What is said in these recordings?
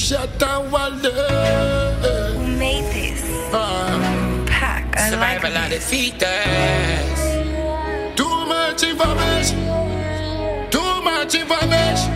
Shut down one day. Who made this? Pack, I like Survival of the this. fittest. Too much information. Too much information.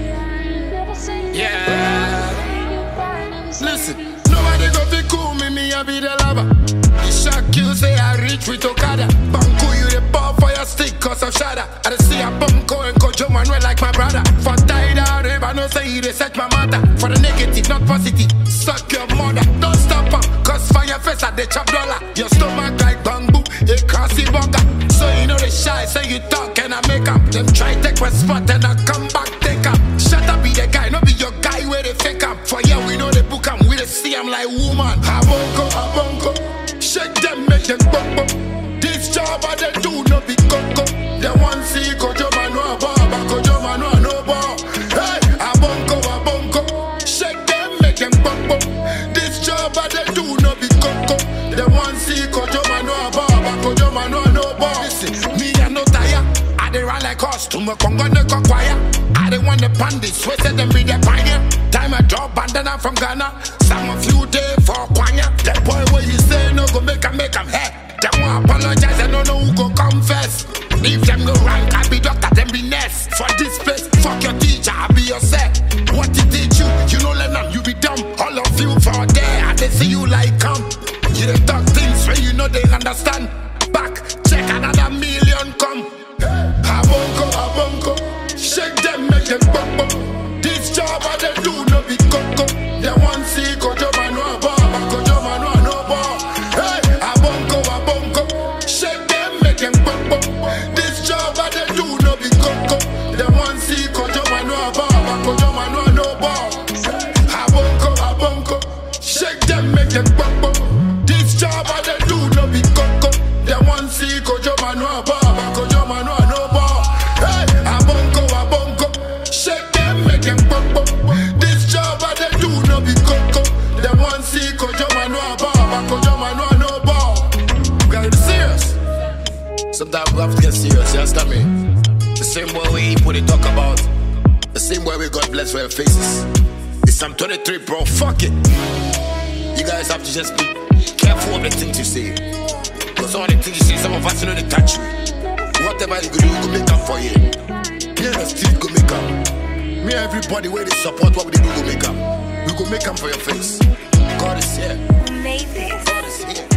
Yeah. Listen, nobody go fi cool me I be the lover. The shock you say I reach with Okada. Banco you the ball for your stick cause of shada. I dey see a bunko and Kojo Manuel like my brother. For tied out I no say he dey set my mother. For the negative, not positive, suck your mother. Don't stop her, cause for your face I dey chop dollar. Your stomach like bamboo, a crossy burger. So you know the shy, say you talk and I make up. Them try take my spot and I come back take up. Shut up be the guy, no be your guy where they fake up. For yeah we know the book I'm we dey see I'm like woman. Abonko, shake them make them bumbo. This job I they do no be coco. They want see Kojo Manuel Baba, Kojo Manuel no ball. Hey, abonko, shake them make them bumbo. This job I they do no be coco. They want see Kojo Manuel Baba, Kojo Manuel no ball. Listen, me I no tire. I dey run like horse to my Congo ne choir. I dey want the bandits, we say them be the pioneer. Time I drop bandana from Ghana. Some of you day for Kwanya. That boy where you say no go make 'em hey. Them want apologize, I don't know who go confess. If them go rank, I be doctor, them be nurse. For this place, fuck your teacher, I be your set. What he teach you, you know let them, you be dumb. All of you for there, I they see you like come. You dey talk things where you know they understand. Back, check another million come. Abonko, shake them, make them bumbo. This job I they do no be coco. They want see Kojo Manuel Baba, Kojo Manuel no ball. Hey, abonko, shake them, make them bumbo. This job I they do no be coco. They want see Kojo Manuel Baba, Kojo Manuel no ball. Abonko, shake them, make them bumbo. This job I they do no be coco. They want see Kojo Manuel Baba, Kojo Manuel no ball. Hey, abonko, shake them, make them bumbo. This job I they do no be coco. They want see Kojo Manuel Baba, Kojo Manuel no ball. We gotta be serious. Sometimes we have to get serious, you understand me? The same way we put it talk about. The same way we got blessed for your faces. It's Psalm 23, bro, fuck it. You guys have to just be careful of the things you say. Because all the things you say, some of us you know they touch you. Whatever you do, go make up for you. Me and Steve go make up. Me and everybody where they support what we do go make up. We go make up for your face. God is here. Who made this? God is here.